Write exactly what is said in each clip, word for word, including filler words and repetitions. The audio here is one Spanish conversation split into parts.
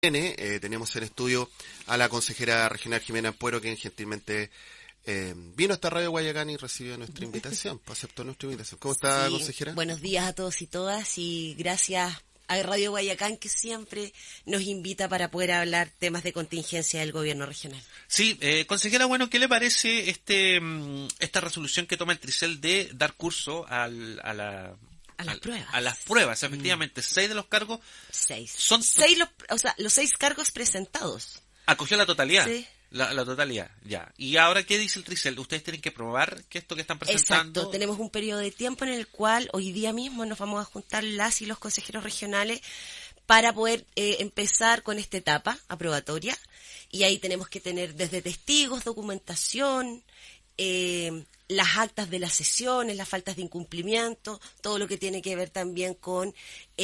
Eh, tenemos en estudio a la consejera regional Jimena Ampuero, quien gentilmente eh, vino hasta Radio Guayacán y recibió nuestra invitación, aceptó nuestra invitación. ¿Cómo está, Sí, consejera? Buenos días a todos y todas y gracias a Radio Guayacán, que siempre nos invita para poder hablar temas de contingencia del gobierno regional. Sí, eh, consejera, bueno, ¿qué le parece este esta resolución que toma el Tricel de dar curso al, a la... A las a, pruebas. A las pruebas, efectivamente. Mm. Seis de los cargos. Seis. Son seis los, o sea, los seis cargos presentados. Acogió la totalidad. Sí. La, la totalidad, ya. ¿Y ahora qué dice el Tricel? Ustedes tienen que probar que esto que están presentando... Exacto. Tenemos un periodo de tiempo en el cual hoy día mismo nos vamos a juntar las y los consejeros regionales para poder eh, empezar con esta etapa aprobatoria. Y ahí tenemos que tener desde testigos, documentación, eh, las actas de las sesiones, las faltas de incumplimiento, todo lo que tiene que ver también con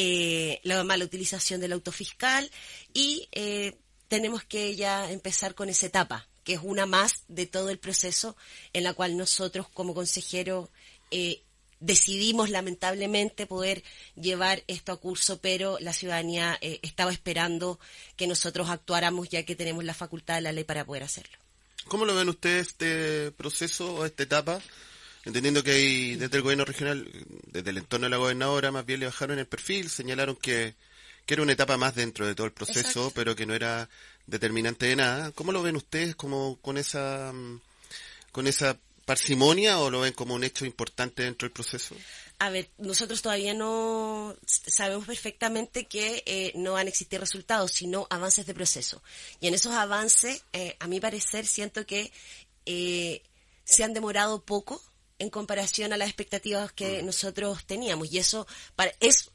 eh, la mala utilización del auto fiscal y eh, tenemos que ya empezar con esa etapa, que es una más de todo el proceso en la cual nosotros como consejeros eh, decidimos lamentablemente poder llevar esto a curso, pero la ciudadanía eh, estaba esperando que nosotros actuáramos ya que tenemos la facultad de la ley para poder hacerlo. ¿Cómo lo ven ustedes este proceso o esta etapa? Entendiendo que hay, desde el gobierno regional, desde el entorno de la gobernadora, más bien le bajaron el perfil, señalaron que, que era una etapa más dentro de todo el proceso, exacto, pero que no era determinante de nada. ¿Cómo lo ven ustedes? ¿Como con esa con esa parsimonia o lo ven como un hecho importante dentro del proceso? A ver, nosotros todavía no sabemos perfectamente que eh, no van a existir resultados, sino avances de proceso. Y en esos avances, eh, a mi parecer, siento que eh, se han demorado poco en comparación a las expectativas que mm. nosotros teníamos. Y eso para, es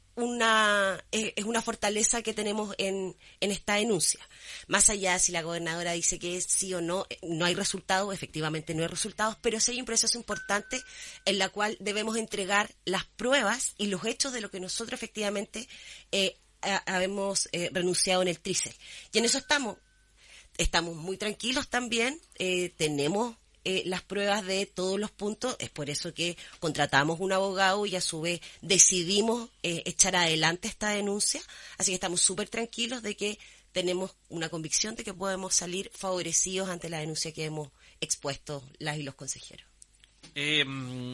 una es, es una fortaleza que tenemos en, en esta denuncia. Más allá si la gobernadora dice que es sí o no, no hay resultados, efectivamente no hay resultados, pero sí hay un proceso importante en la cual debemos entregar las pruebas y los hechos de lo que nosotros efectivamente eh, habemos eh, renunciado en el Tricel. Y en eso estamos, estamos muy tranquilos también, eh, tenemos Eh, las pruebas de todos los puntos, es por eso que contratamos un abogado y a su vez decidimos eh, echar adelante esta denuncia, así que estamos súper tranquilos de que tenemos una convicción de que podemos salir favorecidos ante la denuncia que hemos expuesto las y los consejeros. Eh,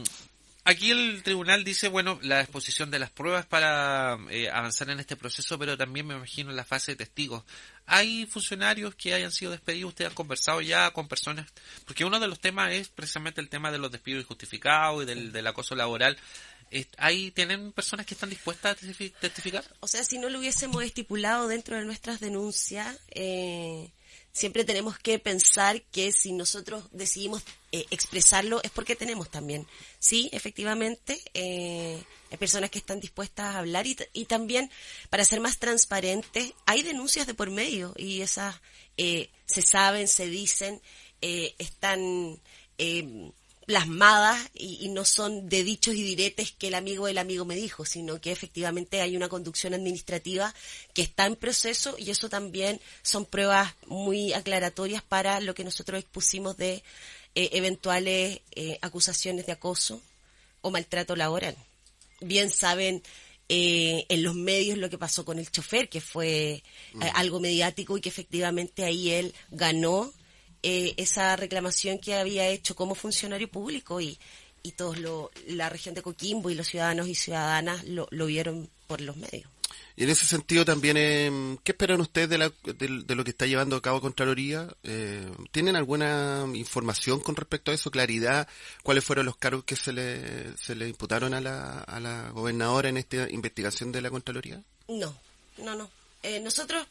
aquí el tribunal dice, bueno, la exposición de las pruebas para eh, avanzar en este proceso, pero también me imagino en la fase de testigos. ¿Hay funcionarios que hayan sido despedidos? ¿Ustedes han conversado ya con personas? Porque uno de los temas es precisamente el tema de los despidos injustificados y del, del acoso laboral. ¿Hay, ¿Tienen personas que están dispuestas a testificar? O sea, si no lo hubiésemos estipulado dentro de nuestras denuncias, eh, siempre tenemos que pensar que si nosotros decidimos eh, expresarlo es porque tenemos también. Sí, efectivamente, eh, hay personas que están dispuestas a hablar y, y también, para ser más transparentes, hay denuncias de por medio y esas eh, se saben, se dicen, eh, están eh, plasmadas y, y no son de dichos y diretes que el amigo del amigo me dijo, sino que efectivamente hay una conducción administrativa que está en proceso y eso también son pruebas muy aclaratorias para lo que nosotros expusimos de eh, eventuales eh, acusaciones de acoso o maltrato laboral. Bien saben eh, en los medios lo que pasó con el chofer, que fue mm. eh, algo mediático y que efectivamente ahí él ganó eh, esa reclamación que había hecho como funcionario público y, y todos lo, la región de Coquimbo y los ciudadanos y ciudadanas lo, lo vieron por los medios. Y en ese sentido también, eh, ¿qué esperan ustedes de, la, de, de lo que está llevando a cabo Contraloría? Eh, ¿Tienen alguna información con respecto a eso? ¿Claridad? ¿Cuáles fueron los cargos que se le, se le imputaron a la, a la gobernadora en esta investigación de la Contraloría? No, no, no. Eh, nosotros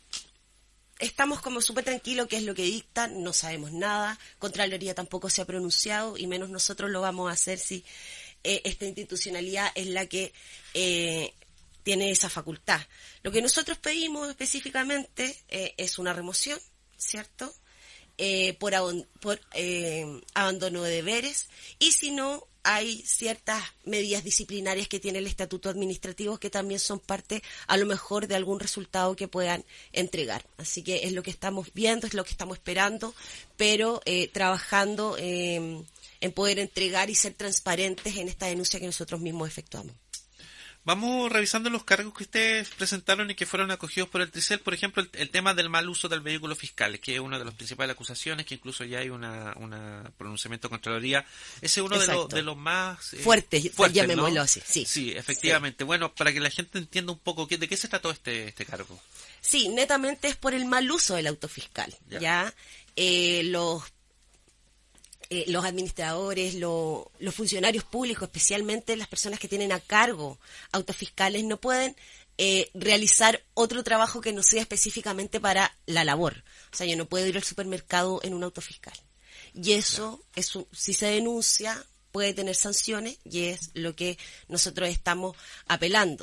estamos como súper tranquilos, qué es lo que dictan, no sabemos nada. Contraloría tampoco se ha pronunciado y menos nosotros lo vamos a hacer si eh, esta institucionalidad es la que Eh, tiene esa facultad. Lo que nosotros pedimos específicamente eh, es una remoción, ¿cierto? Eh, por abon- por eh, abandono de deberes y si no, hay ciertas medidas disciplinarias que tiene el estatuto administrativo que también son parte a lo mejor de algún resultado que puedan entregar. Así que es lo que estamos viendo, es lo que estamos esperando, pero eh, trabajando eh, en poder entregar y ser transparentes en esta denuncia que nosotros mismos efectuamos. Vamos revisando los cargos que ustedes presentaron y que fueron acogidos por el Tricel. Por ejemplo, el, el tema del mal uso del vehículo fiscal, que es una de las principales acusaciones, que incluso ya hay una, una pronunciamiento de Contraloría. Ese es uno de los, de los más eh, fuertes, fuertes, llamémoslo ¿no? así. Sí, sí efectivamente. Sí. Bueno, para que la gente entienda un poco, ¿de qué se trató este, este cargo? Sí, netamente es por el mal uso del auto fiscal. Ya, ¿ya? Eh, los Eh, los administradores, lo, los funcionarios públicos, especialmente las personas que tienen a cargo autos fiscales, no pueden eh, realizar otro trabajo que no sea específicamente para la labor. O sea, yo no puedo ir al supermercado en un auto fiscal. Y eso, es un, si se denuncia, puede tener sanciones y es lo que nosotros estamos apelando.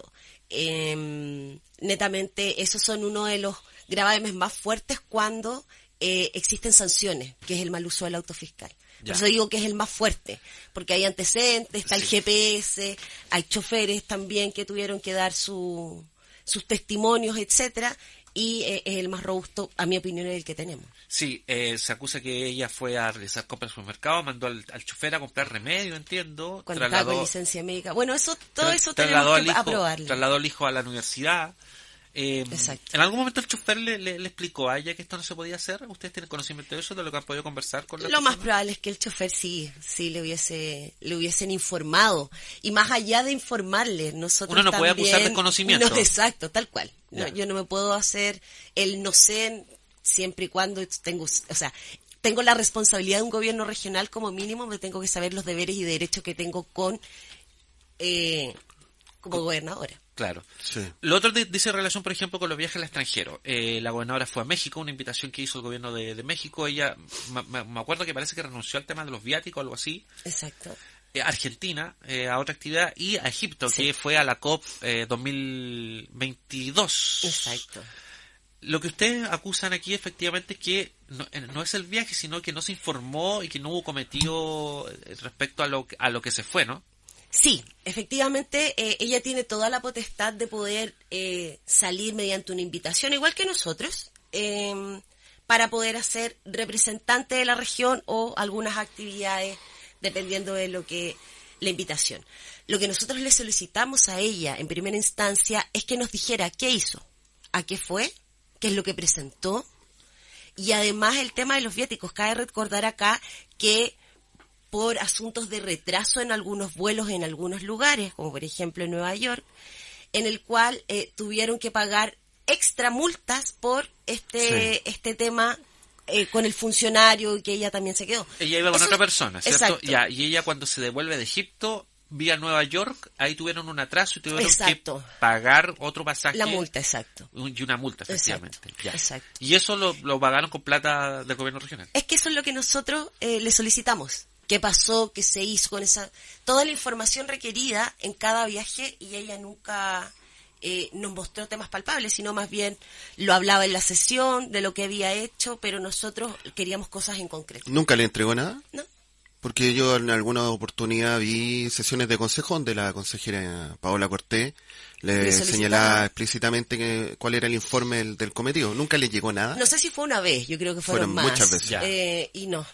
Eh, netamente, esos son uno de los gravames más fuertes cuando eh, existen sanciones, que es el mal uso del auto fiscal. Ya. Por eso digo que es el más fuerte, porque hay antecedentes, está sí. el G P S, hay choferes también que tuvieron que dar su, sus testimonios, etcétera, y eh, es el más robusto, a mi opinión, es el que tenemos. Sí, eh, se acusa que ella fue a realizar compras en el supermercado, mandó al, al chofer a comprar remedio, entiendo. Cuando estaba con licencia médica. Bueno, eso todo eso tenemos que hijo, aprobarlo. Trasladó al hijo a la universidad. Eh, Exacto. ¿En algún momento el chofer le, le, le explicó a ella que esto no se podía hacer? ¿Ustedes tienen conocimiento de eso, de lo que han podido conversar con la Lo persona? más probable es que el chofer sí, sí le hubiese, le hubiesen informado. Y más allá de informarle, nosotros Uno no también, puede abusar de conocimiento. No, exacto, tal cual. No, yo no me puedo hacer el no sé siempre y cuando tengo, o sea, tengo la responsabilidad de un gobierno regional, como mínimo me tengo que saber los deberes y derechos que tengo con, eh, como con, gobernadora. Claro. Sí. Lo otro dice relación, por ejemplo, con los viajes al extranjero. Eh, la gobernadora fue a México, una invitación que hizo el gobierno de, de México. Ella, me, me acuerdo que parece que renunció al tema de los viáticos o algo así. Exacto. Eh, Argentina, eh, a otra actividad, y a Egipto, sí. que fue a la COP eh, dos mil veintidós. Exacto. Lo que ustedes acusan aquí efectivamente es que no, no es el viaje, sino que no se informó y que no hubo cometido respecto a lo, a lo que se fue, ¿no? Sí, efectivamente, eh, ella tiene toda la potestad de poder eh, salir mediante una invitación, igual que nosotros, eh, para poder hacer representante de la región o algunas actividades, dependiendo de lo que la invitación. Lo que nosotros le solicitamos a ella en primera instancia es que nos dijera qué hizo, a qué fue, qué es lo que presentó, y además el tema de los viáticos. Cabe recordar acá que por asuntos de retraso en algunos vuelos en algunos lugares, como por ejemplo en Nueva York, en el cual eh, tuvieron que pagar extra multas por este sí. este tema eh, con el funcionario, que ella también se quedó. Ella iba con Eso, otra persona, ¿cierto? Exacto. Ya, y ella cuando se devuelve de Egipto, vía Nueva York, ahí tuvieron un atraso y tuvieron exacto. que pagar otro pasaje. La multa, exacto. Y una multa, efectivamente. Exacto. Ya. exacto. Y eso lo, lo pagaron con plata del gobierno regional. Es que eso es lo que nosotros eh, le solicitamos. ¿Qué pasó? ¿Qué se hizo con esa? Toda la información requerida en cada viaje, y ella nunca eh, nos mostró temas palpables, sino más bien lo hablaba en la sesión de lo que había hecho, pero nosotros queríamos cosas en concreto. ¿Nunca le entregó nada? No. Porque yo en alguna oportunidad vi sesiones de consejo donde la consejera Paola Cortés le señalaba explícitamente que, cuál era el informe del, del cometido. ¿Nunca le llegó nada? No sé si fue una vez, yo creo que fueron, fueron más. muchas veces. Eh, y no.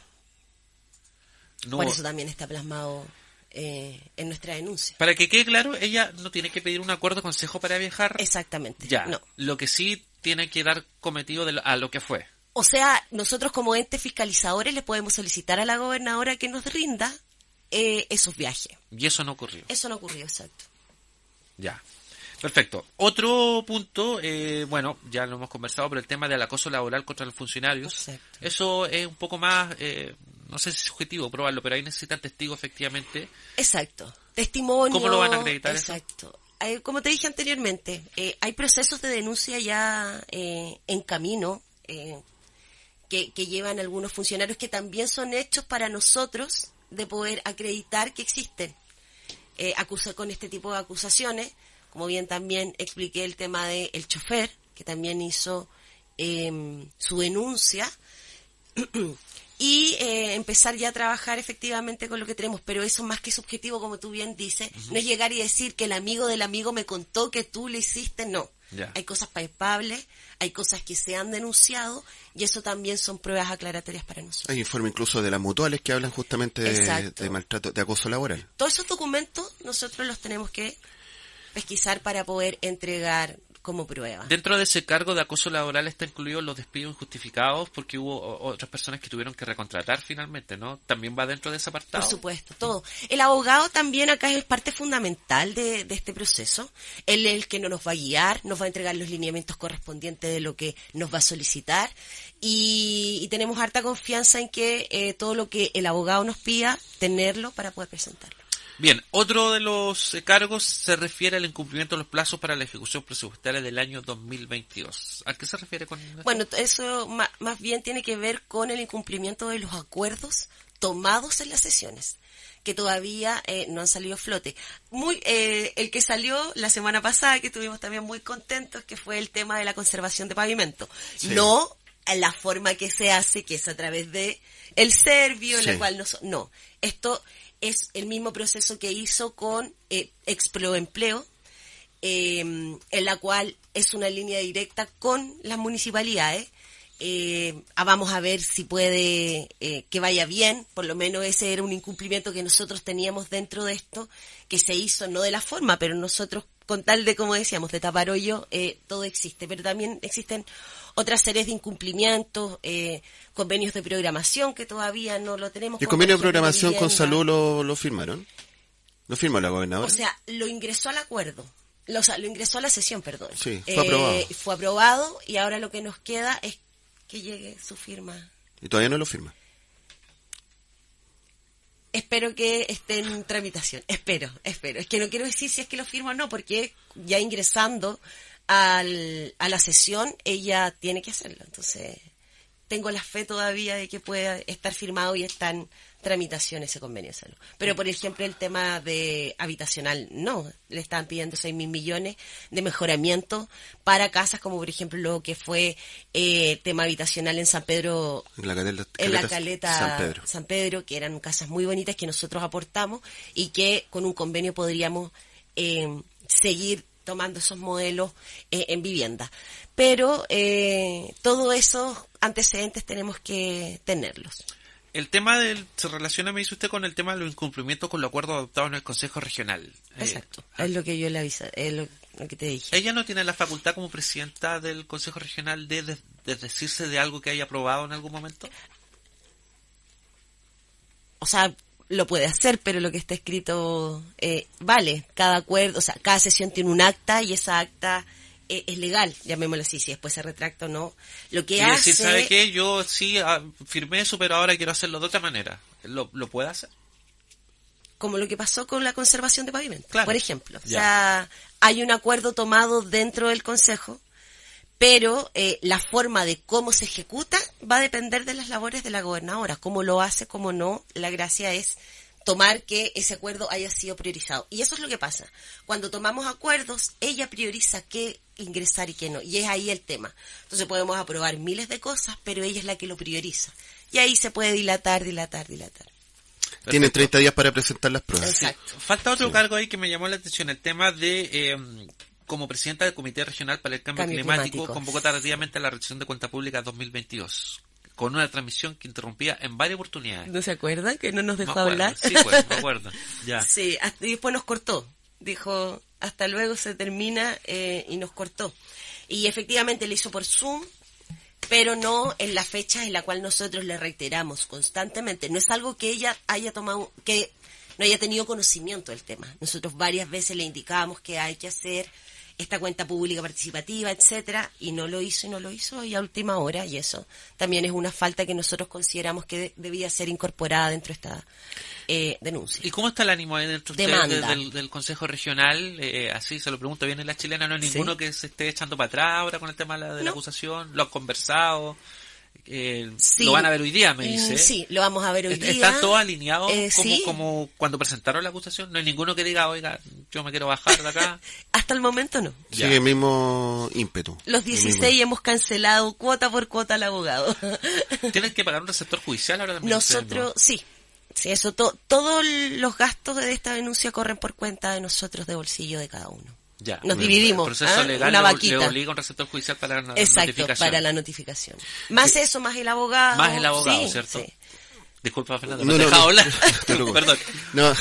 No. Por eso también está plasmado eh, en nuestra denuncia. Para que quede claro, ella no tiene que pedir un acuerdo de consejo para viajar. Exactamente. Ya. No. Lo que sí tiene que dar cometido de lo, a lo que fue. O sea, nosotros como entes fiscalizadores le podemos solicitar a la gobernadora que nos rinda eh, esos viajes. Y eso no ocurrió. Eso no ocurrió, exacto. Ya. Perfecto. Otro punto, eh, bueno, ya lo hemos conversado, pero el tema del acoso laboral contra los funcionarios. Exacto. Eso es un poco más, eh, no sé si es subjetivo probarlo, pero ahí necesitan testigos efectivamente. Exacto. Testimonio. ¿Cómo lo van a acreditar? Exacto. Hay, como te dije anteriormente, eh, hay procesos de denuncia ya eh, en camino eh, que, que llevan algunos funcionarios que también son hechos para nosotros de poder acreditar que existen eh, acusa, con este tipo de acusaciones. Como bien también expliqué el tema del el chofer, que también hizo eh, su denuncia, y eh, empezar ya a trabajar efectivamente con lo que tenemos. Pero eso más que subjetivo, como tú bien dices, uh-huh. no es llegar y decir que el amigo del amigo me contó que tú le hiciste, no. Yeah. Hay cosas palpables, hay cosas que se han denunciado, y eso también son pruebas aclaratorias para nosotros. Hay informe incluso de las mutuales que hablan justamente de, de maltrato, de acoso laboral. Todos esos documentos nosotros los tenemos que pesquisar para poder entregar como prueba. Dentro de ese cargo de acoso laboral está incluido los despidos injustificados porque hubo otras personas que tuvieron que recontratar finalmente, ¿no? ¿También va dentro de ese apartado? Por supuesto, todo. El abogado también acá es parte fundamental de, de este proceso. Él es el que nos va a guiar, nos va a entregar los lineamientos correspondientes de lo que nos va a solicitar y, y tenemos harta confianza en que eh, todo lo que el abogado nos pida, tenerlo para poder presentarlo. Bien, otro de los eh, cargos se refiere al incumplimiento de los plazos para la ejecución presupuestaria del año dos mil veintidós. ¿A qué se refiere con esto? Bueno, eso más, más bien tiene que ver con el incumplimiento de los acuerdos tomados en las sesiones, que todavía eh, no han salido a flote. Muy, eh, el que salió la semana pasada, que estuvimos también muy contentos, que fue el tema de la conservación de pavimento. Sí. No en la forma que se hace, que es a través de el Servio, en sí. la cual no... No, esto... es el mismo proceso que hizo con eh, Exproempleo, eh, en la cual es una línea directa con las municipalidades. Eh, vamos a ver si puede eh, que vaya bien, por lo menos ese era un incumplimiento que nosotros teníamos dentro de esto, que se hizo no de la forma, pero nosotros, con tal de, como decíamos, de tapar hoyo, eh, todo existe, pero también existen otras series de incumplimientos, eh, convenios de programación que todavía no lo tenemos. ¿El convenio de programación con salud lo, lo firmaron? ¿Lo firmó la gobernadora? O sea, lo ingresó al acuerdo, lo, o sea, lo ingresó a la sesión, perdón. Sí, fue eh, aprobado. Fue aprobado y ahora lo que nos queda es que llegue su firma. ¿Y todavía no lo firma? Espero que esté en tramitación, espero, espero. Es que no quiero decir si es que lo firma o no, porque ya ingresando al, a la sesión, ella tiene que hacerlo. Entonces, tengo la fe todavía de que pueda estar firmado y está en tramitación ese convenio de salud. Pero, por ejemplo, el tema de habitacional, no. Le estaban pidiendo seis mil millones de mejoramiento para casas, como por ejemplo lo que fue eh, tema habitacional en San Pedro, en la caleta, en la caleta San Pedro. San Pedro, que eran casas muy bonitas que nosotros aportamos y que con un convenio podríamos eh, seguir tomando esos modelos eh, en vivienda. Pero eh, todos esos antecedentes tenemos que tenerlos. El tema del, se relaciona, me dice usted, con el tema de los incumplimientos con los acuerdos adoptados en el Consejo Regional. Exacto, eh, es lo que yo le avisé, es lo, lo que te dije. ¿Ella no tiene la facultad como presidenta del Consejo Regional de, de, de decirse de algo que haya aprobado en algún momento? O sea, lo puede hacer, pero lo que está escrito eh, vale. Cada acuerdo, o sea, cada sesión tiene un acta y esa acta eh, es legal, llamémoslo así, si después se retracta o no. Lo que y hace... decir, ¿sabe qué? Yo sí ah, firmé eso, pero ahora quiero hacerlo de otra manera. ¿Lo, lo puede hacer? Como lo que pasó con la conservación de pavimento, claro. Por ejemplo. Ya. O sea, hay un acuerdo tomado dentro del Consejo, pero eh, la forma de cómo se ejecuta va a depender de las labores de la gobernadora. Cómo lo hace, cómo no. La gracia es tomar que ese acuerdo haya sido priorizado. Y eso es lo que pasa. Cuando tomamos acuerdos, ella prioriza qué ingresar y qué no. Y es ahí el tema. Entonces podemos aprobar miles de cosas, pero ella es la que lo prioriza. Y ahí se puede dilatar, dilatar, dilatar. Perfecto. Tienen treinta días para presentar las pruebas. Exacto. Falta otro Sí. cargo ahí que me llamó la atención, el tema de, eh, como presidenta del Comité Regional para el Cambio, Cambio Climático, Climático. convocó tardíamente a la rendición de cuenta pública dos mil veintidós, con una transmisión que interrumpía en varias oportunidades. ¿No se acuerdan que no nos Me dejó acuerdo, hablar? sí, pues, me acuerdo. Ya. Sí, hasta- y después nos cortó. Dijo, hasta luego, se termina, eh, y nos cortó. Y efectivamente lo hizo por Zoom, pero no en la fecha en la cual nosotros le reiteramos constantemente. No es algo que ella haya tomado, que no haya tenido conocimiento del tema. Nosotros varias veces le indicábamos que hay que hacer esta cuenta pública participativa, etcétera, y no lo hizo y no lo hizo y a última hora, y eso también es una falta que nosotros consideramos que de- debía ser incorporada dentro de esta eh, denuncia. ¿Y cómo está el ánimo ahí dentro de Demanda. ustedes del, del Consejo Regional? Eh, así se lo pregunto bien en la chilena, no hay ninguno Sí. que se esté echando para atrás ahora con el tema de la, de la No. acusación. ¿Lo han conversado? Eh, Sí. ¿Lo van a ver hoy día, me Mm, dice? Sí, lo vamos a ver hoy ¿Est- día. ¿Están todos alineados Eh, como, sí. como cuando presentaron la acusación? ¿No hay ninguno que diga, oiga, yo me quiero bajar de acá? Hasta el momento no. Ya. Sigue el mismo ímpetu. Los El dieciséis mismo. hemos cancelado cuota por cuota al abogado. ¿Tienen que pagar un receptor judicial ahora también? ustedes, Nosotros, sí. Sí, eso, to- todos los gastos de esta denuncia corren por cuenta de nosotros, de bolsillo de cada uno. ¿no? Ya. Nos Bueno, dividimos, El proceso ¿ah? legal Una le, le vaquita. obliga a un receptor judicial para la Exacto, notificación. para la notificación. Más eso, más el abogado. Más el abogado, sí, ¿cierto? sí. Disculpa, Fernando, No, me no, has dejado no. hablar. No te preocupes. Perdón. No,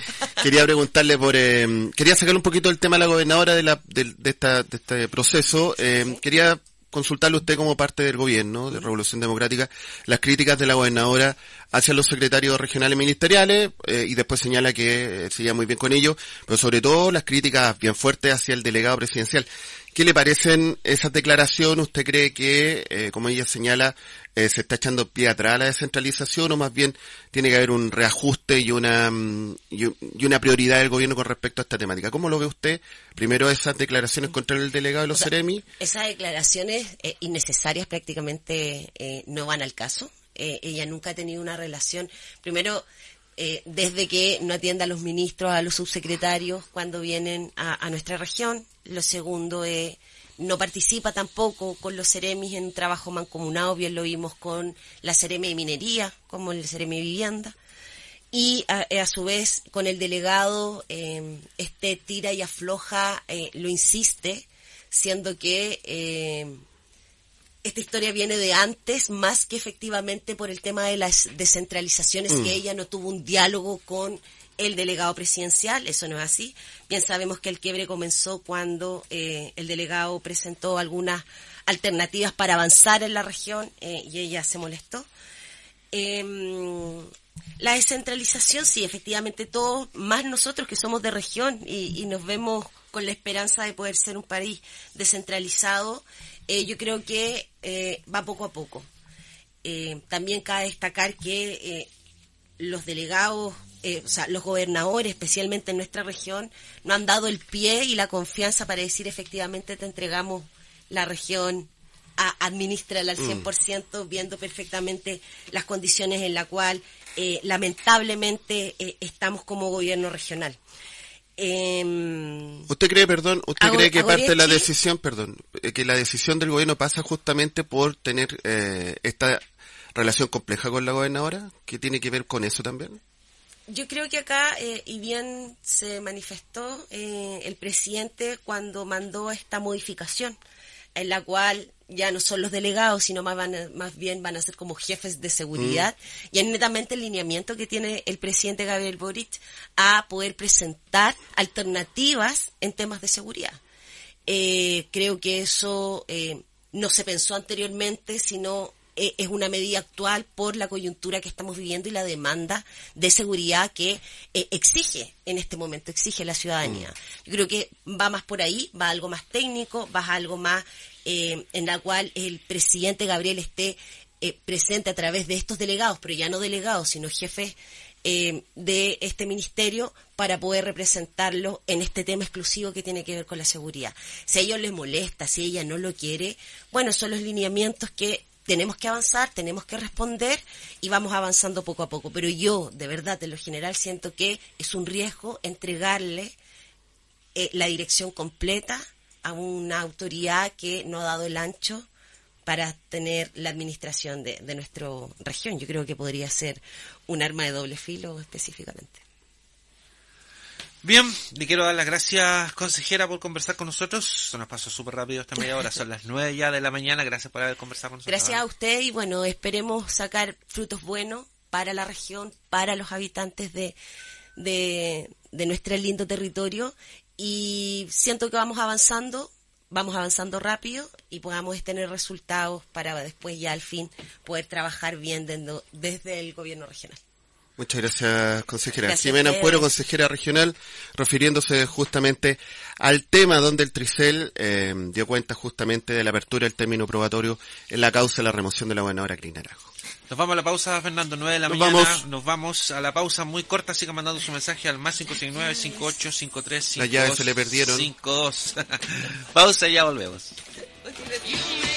quería preguntarle por... Eh, quería sacar un poquito el tema de la gobernadora de, la, de, de, esta, de este proceso. Eh, sí. Quería consultarle a usted como parte del gobierno de Revolución Democrática las críticas de la gobernadora hacia los secretarios regionales ministeriales, eh, y después señala que eh, se lleva muy bien con ellos, pero sobre todo las críticas bien fuertes hacia el delegado presidencial. ¿Qué le parecen esas declaraciones? ¿Usted cree que, eh, como ella señala, eh, se está echando pie atrás a la descentralización, o más bien tiene que haber un reajuste y una y una prioridad del gobierno con respecto a esta temática? ¿Cómo lo ve usted? Primero, esas declaraciones contra el delegado de los o sea, Ceremi. Esas declaraciones eh, innecesarias prácticamente eh, no van al caso. Eh, ella nunca ha tenido una relación, primero, eh, desde que no atienda a los ministros, a los subsecretarios cuando vienen a, a nuestra región. Lo segundo, eh, no participa tampoco con los Ceremis en un trabajo mancomunado, bien lo vimos con la Ceremi de Minería, como el Ceremi de Vivienda. Y a, a su vez con el delegado, eh, este tira y afloja, eh, lo insiste, siendo que... Eh, esta historia viene de antes, más que efectivamente por el tema de las descentralizaciones, mm. que ella no tuvo un diálogo con el delegado presidencial. Eso no es así. Bien sabemos que el quiebre comenzó cuando eh, el delegado presentó algunas alternativas para avanzar en la región, eh, y ella se molestó. Eh, la descentralización, sí, efectivamente todos, más nosotros que somos de región y, y nos vemos con la esperanza de poder ser un país descentralizado, Eh, yo creo que eh, va poco a poco. Eh, también cabe destacar que eh, los delegados, eh, o sea, los gobernadores, especialmente en nuestra región, no han dado el pie y la confianza para decir efectivamente te entregamos la región, a, administrala al cien por ciento, mm. viendo perfectamente las condiciones en las cuales eh, lamentablemente eh, estamos como gobierno regional. Eh, ¿Usted cree, perdón, usted Agor- cree que Agoriachi, parte de la decisión, perdón, que la decisión del gobierno pasa justamente por tener eh, esta relación compleja con la gobernadora? ¿Qué tiene que ver con eso también? Yo creo que acá, eh, y bien se manifestó eh, el presidente cuando mandó esta modificación, en la cual ya no son los delegados, sino más, van a, más bien van a ser como jefes de seguridad, mm. y es netamente el lineamiento que tiene el presidente Gabriel Boric a poder presentar alternativas en temas de seguridad. Eh, creo que eso eh, no se pensó anteriormente, sino eh, es una medida actual por la coyuntura que estamos viviendo y la demanda de seguridad que eh, exige en este momento, exige la ciudadanía. Mm. Yo creo que va más por ahí, va algo más técnico, va algo más Eh, en la cual el presidente Gabriel esté eh, presente a través de estos delegados, pero ya no delegados, sino jefes eh, de este ministerio, para poder representarlo en este tema exclusivo que tiene que ver con la seguridad. Si a ellos les molesta, si ella no lo quiere, bueno, son los lineamientos que tenemos que avanzar, tenemos que responder y vamos avanzando poco a poco. Pero yo, de verdad, en lo general, siento que es un riesgo entregarle eh, la dirección completa a una autoridad que no ha dado el ancho para tener la administración de, de nuestra región. Yo creo que podría ser un arma de doble filo específicamente. Bien, le quiero dar las gracias, consejera, por conversar con nosotros. Se nos pasó súper rápido esta media hora, son las nueve ya de la mañana. Gracias por haber conversado con nosotros. Gracias a usted, y bueno, esperemos sacar frutos buenos para la región, para los habitantes de, de, de nuestro lindo territorio. Y siento que vamos avanzando, vamos avanzando rápido y podamos tener resultados para después ya al fin poder trabajar bien dentro, desde el gobierno regional. Muchas gracias, consejera. Gracias. Ximena Ampuero, consejera regional, refiriéndose justamente al tema donde el Tricel eh, dio cuenta justamente de la apertura del término probatorio en la causa de la remoción de la gobernadora Cristina Naranjo. Nos vamos a la pausa, Fernando, nueve de la Nos mañana. vamos. Nos vamos a la pausa muy corta, siga mandando su mensaje al más cinco seis nueve, cinco ocho cinco tres, cinco dos. Las llaves se le perdieron. cinco dos. Pausa y ya volvemos.